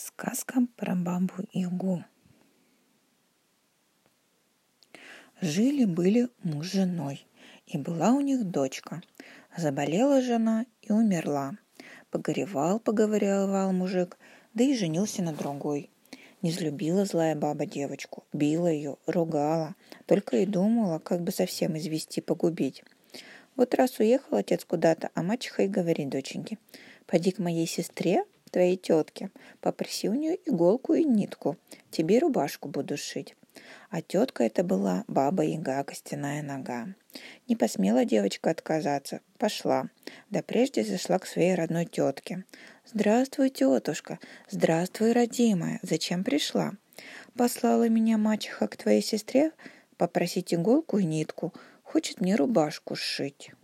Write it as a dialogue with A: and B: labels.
A: Сказка про бабу-ягу. Жили-были муж с женой, и была у них дочка. Заболела жена и умерла. Погоревал мужик, да и женился на другой. Не взлюбила злая баба девочку, била ее, ругала, только и думала, как бы совсем извести, погубить. Вот раз уехал отец куда-то, а мачеха и говорит доченьке: «Поди к моей сестре, твоей тетке, попроси у нее иголку и нитку, тебе рубашку буду шить». А тетка это была баба-яга, костяная нога. Не посмела девочка отказаться, пошла, да прежде зашла к своей родной тетке. «Здравствуй, тетушка, здравствуй, родимая, зачем пришла?» «Послала меня мачеха к твоей сестре попросить иголку и нитку, хочет мне рубашку сшить».